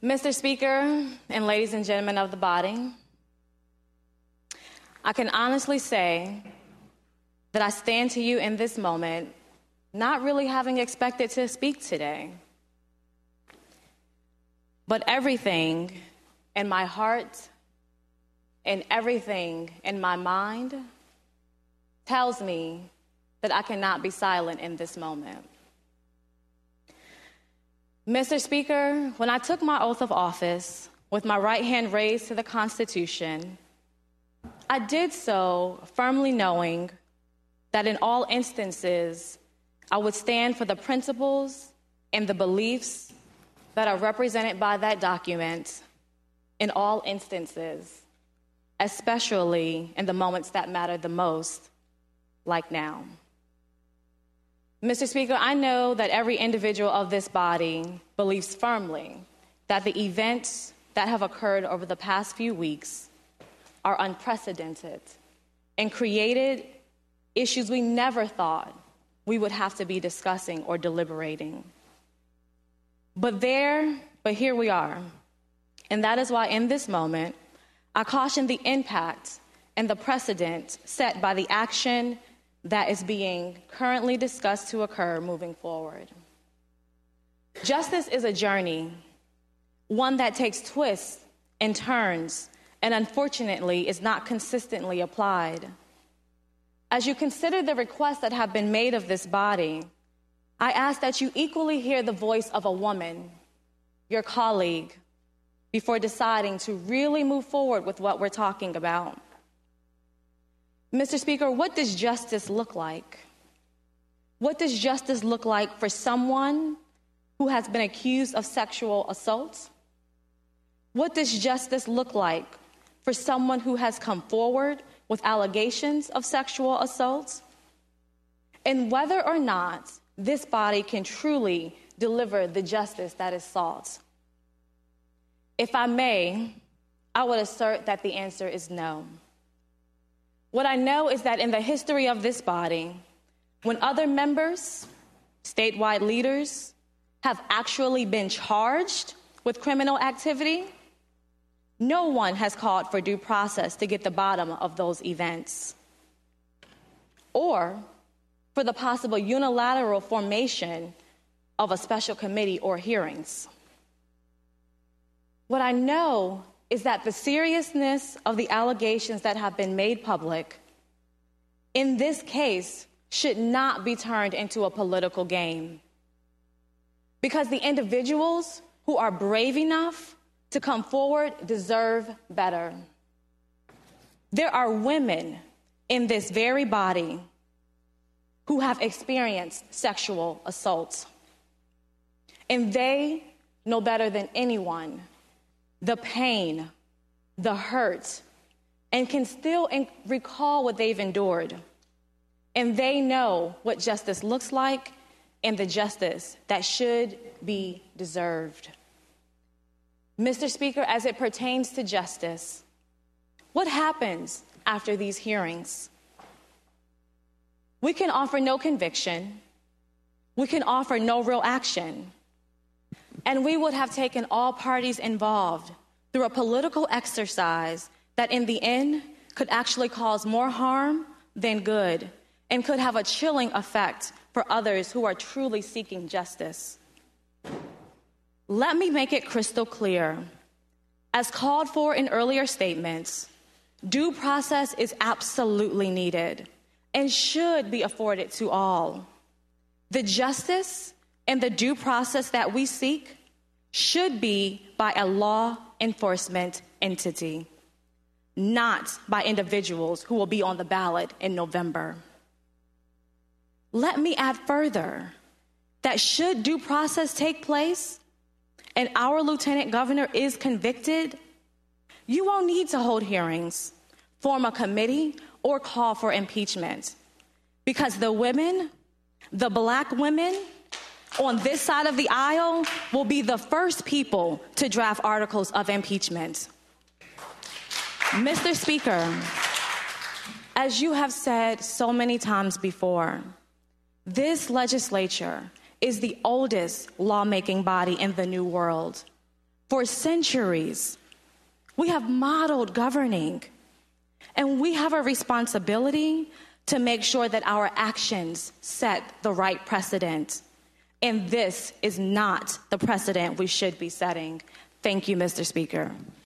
Mr. Speaker and ladies and gentlemen of the body, I can honestly say that I stand to you in this moment not really having expected to speak today. But everything in my heart and everything in my mind tells me that I cannot be silent in this moment. Mr. Speaker, when I took my oath of office with my right hand raised to the Constitution, I did so firmly knowing that in all instances, I would stand for the principles and the beliefs that are represented by that document in all instances, especially in the moments that matter the most, like now. Mr. Speaker, I know that every individual of this body believes firmly that the events that have occurred over the past few weeks are unprecedented and created issues we never thought we would have to be discussing or deliberating. But here we are. And that is why in this moment, I caution the impact and the precedent set by the action that is being currently discussed to occur moving forward. Justice is a journey, one that takes twists and turns, and unfortunately is not consistently applied. As you consider the requests that have been made of this body, I ask that you equally hear the voice of a woman, your colleague, before deciding to really move forward with what we're talking about. Mr. Speaker, what does justice look like? What does justice look like for someone who has been accused of sexual assault? What does justice look like for someone who has come forward with allegations of sexual assault? And whether or not this body can truly deliver the justice that is sought? If I may, I would assert that the answer is no. What I know is that in the history of this body, when other members, statewide leaders, have actually been charged with criminal activity, no one has called for due process to get the bottom of those events, or for the possible unilateral formation of a special committee or hearings. What I know is that the seriousness of the allegations that have been made public in this case should not be turned into a political game. Because the individuals who are brave enough to come forward deserve better. There are women in this very body who have experienced sexual assault. And they know better than anyone the pain, the hurt, and can still recall what they've endured. And they know what justice looks like and the justice that should be deserved. Mr. Speaker, as it pertains to justice, what happens after these hearings? We can offer no conviction. We can offer no real action. And we would have taken all parties involved through a political exercise that in the end could actually cause more harm than good and could have a chilling effect for others who are truly seeking justice. Let me make it crystal clear. As called for in earlier statements, due process is absolutely needed and should be afforded to all. The justice and the due process that we seek should be by a law enforcement entity, not by individuals who will be on the ballot in November. Let me add further that should due process take place and our lieutenant governor is convicted, you won't need to hold hearings, form a committee, or call for impeachment, because the women, the Black women on this side of the aisle will be the first people to draft articles of impeachment. Mr. Speaker, as you have said so many times before, this legislature is the oldest lawmaking body in the New World. For centuries, we have modeled governing, and we have a responsibility to make sure that our actions set the right precedent. And this is not the precedent we should be setting. Thank you, Mr. Speaker.